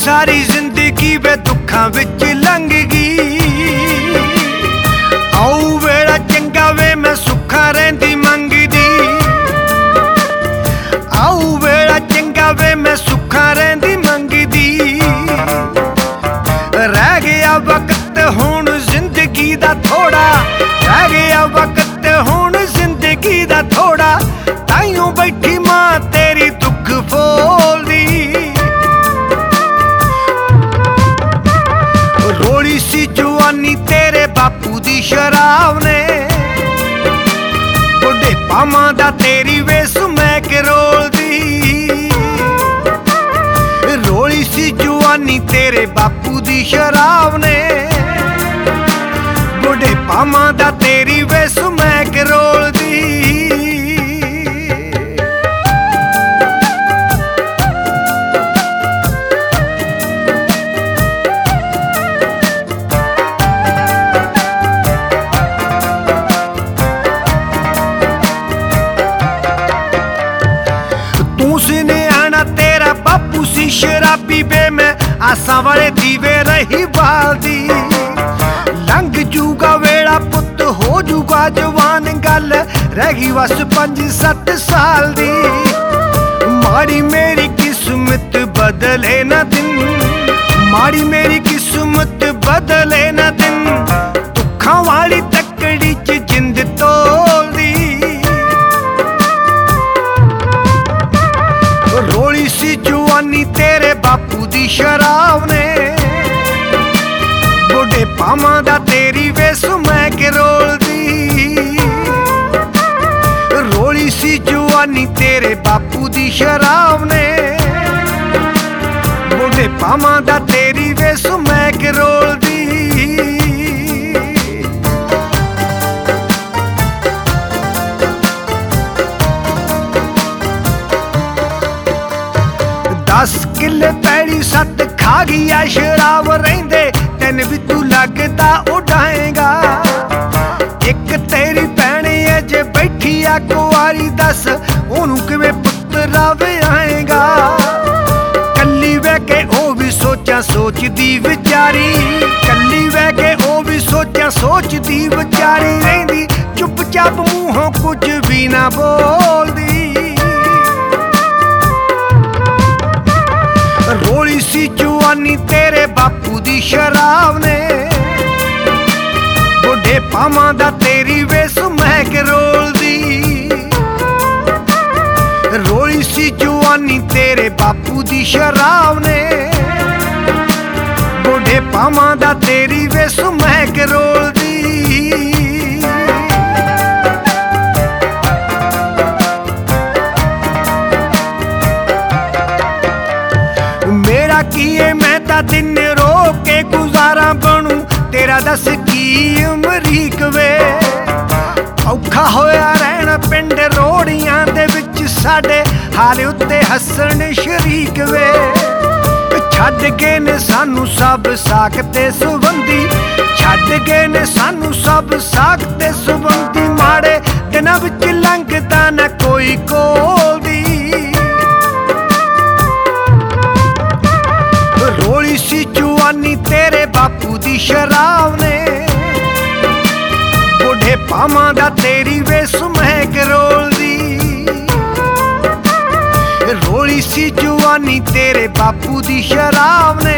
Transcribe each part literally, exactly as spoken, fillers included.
सारी जिंदगी वे दुखां विच लंघ गई। आऊ वेला चंगा वे मैं सुखा रहिंदी मंगदी। आऊ वेला चंगा वे मैं सुखा रहिंदी मंगदी। रह गया वक्त हुण जिंदगी दा थोड़ा, रह गया वक्त हुण जिंदगी दा थोड़ा। ताइयों बैठी मां तेरी दुख फोलदी। रोली सी जवानी तेरे बापू दी शराब ने, बुढ़े पावां दा तेरी वेस मैक रोलदी। रोली सी जवानी तेरे बापू दी शराब ने, बुढ़े पावां दा तेरी वेस मैक रोलदी। तेरा बापू सी शराबी बे मैं आसा वाले दीवे रही बालदी। लंघ जूगा वेला पुत हो जूगा जवान, गल रह गई बस पंज सत्त साल दी। माड़ी मेरी किस्मत बदले ना दिन, माड़ी मेरी किस्मत बदले ना दिन। दुखां वाली तकड़ी च जिंद तोलदी। रोली सी जवानी तेरे बापू दी शराब ने, बुढ़े पावां दा तेरी वेस मैक रोलदी। रोली सी जवानी तेरे बापू दी शराब ने, बुढ़े पावां दा तेरी वेस मैक रोलदी। दस किले पैड़ी सत्त खा गया शराब रहिंदे, तेन भी तू लगदा उड़ाएगा। एक तेरी भैन अजे बैठी आ कुआरी, दस ओनू किवें पुत्तरा आएगा। कल्ली वह के ओ भी सोचा सोचदी विचारी, कल्ली वह के ओ भी सोचा सोचदी विचारी। रहिंदी चुपचाप मूहों कुछ भी ना बोलदी। रोली सी जवानी तेरे बापू दी शराब ने, बुढ़े पावां दा तेरी वेस मैक रोलदी। रोली सी जवानी तेरे बापू दी शराब ने, बुढ़े पावां दा तेरी वेस मैक रोलदी। कीए मैं ता दिन रो के गुजारा बनू, तेरा दस की अमरीक वे। औखा होया रहना पिंड रोड़ियां दे विच साडे, हाल उत्ते हसन शरीक वे। छड्ड गए ने सानू सब साख ते सुबंधी, छड्ड गए ने सानू सब साख ते सुबंधी। माड़े दिनां विच लंघदा ना कोई कोलदी। रोली सी जवानी तेरे बापू दी शराब ने, बुढ़े पावां दा तेरी वेस मैक रोलदी। रोली सी जवानी तेरे बापू दी शराब ने,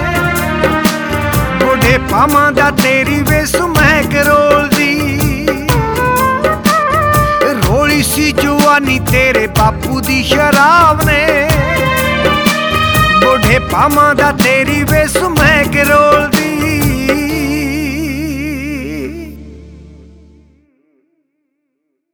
बुढ़े पावां दा तेरी वेस मैक रोलदी। रोली सी जवानी तेरे बापू दी शराब ने, बुढ़े पावां दा तेरी वेस मैक रोलदी।